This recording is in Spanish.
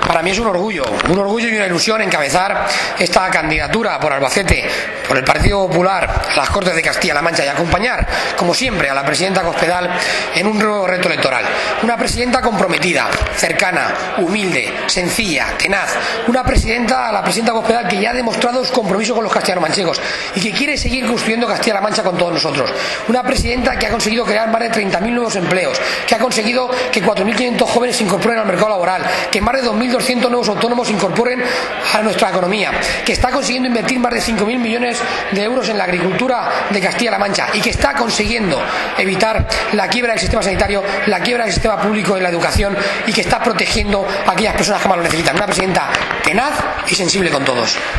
Para mí es un orgullo y una ilusión encabezar esta candidatura por Albacete, por el Partido Popular, a las Cortes de Castilla-La Mancha y acompañar, como siempre, a la presidenta Cospedal en un nuevo reto electoral. Una presidenta comprometida, cercana, humilde, sencilla, tenaz. Una presidenta, la presidenta Cospedal, que ya ha demostrado su compromiso con los castellano-manchegos y que quiere seguir construyendo Castilla-La Mancha con todos nosotros. Una presidenta que ha conseguido crear más de 30.000 nuevos empleos, que ha conseguido que 4.500 jóvenes se incorporen al mercado laboral, que más de 2.200 nuevos autónomos se incorporen a nuestra economía, que está consiguiendo invertir más de 5.000 millones de euros en la agricultura de Castilla-La Mancha y que está consiguiendo evitar la quiebra del sistema sanitario, la quiebra del sistema público de la educación y que está protegiendo a aquellas personas que más lo necesitan. Una presidenta tenaz y sensible con todos.